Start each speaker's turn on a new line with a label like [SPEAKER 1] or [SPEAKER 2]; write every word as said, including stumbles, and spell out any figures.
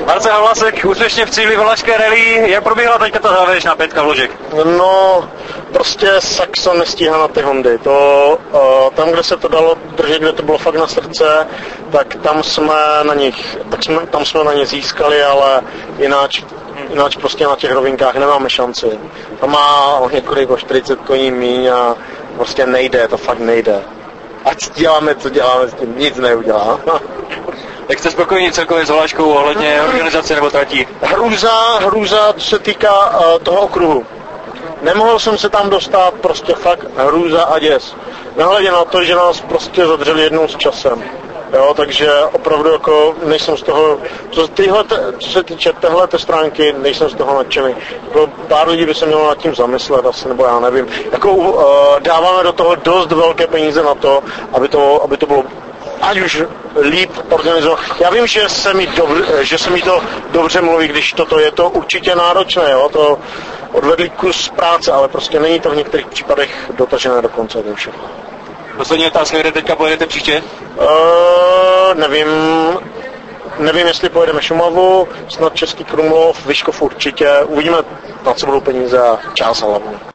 [SPEAKER 1] Marcel Havlasek úspěšně v cíli Valašské rally. Jak probíhala teďka ta závěrečná pětka vložek?
[SPEAKER 2] No, prostě Saxon nestíhá na ty Hondy. To, uh, tam, kde se to dalo držet, kde to bylo fakt na srdce, tak tam jsme na nich, tak jsme, tam jsme na ně získali, ale jináč, jináč prostě na těch rovinkách nemáme šanci. Tam má několik o čtyřicet koní míň a prostě nejde, to fakt nejde. Ať děláme, co děláme, s tím nic neudělá.
[SPEAKER 1] Jak jste spokojení celkově s Valaškou ohledně organizace nebo tratí?
[SPEAKER 2] Hrůza, hrůza, co se týká uh, toho okruhu. Nemohl jsem se tam dostat, prostě fakt hrůza a děs. Nehledě na to, že nás prostě zadřeli jednou s časem. Jo, takže opravdu jako nejsem z toho, co, tyhle, co se týče téhleté stránky, nejsem z toho nadšený. Jako pár lidí by se mělo nad tím zamyslet asi, nebo já nevím. Jako uh, dáváme do toho dost velké peníze na to, aby to, aby to bylo ať už líp organizovat. Já vím, že se mi, dobře, že se mi to dobře mluví, když toto je to určitě náročné, jo, to odvedli kus práce, ale prostě není to v některých případech dotažené do konce, to všechno.
[SPEAKER 1] Poslední otázka, kde teďka pojedete příště?
[SPEAKER 2] Uh, nevím, nevím, jestli pojedeme Šumavu, snad Český Krumlov, Vyškov určitě, uvidíme, na co budou peníze a čas hlavně.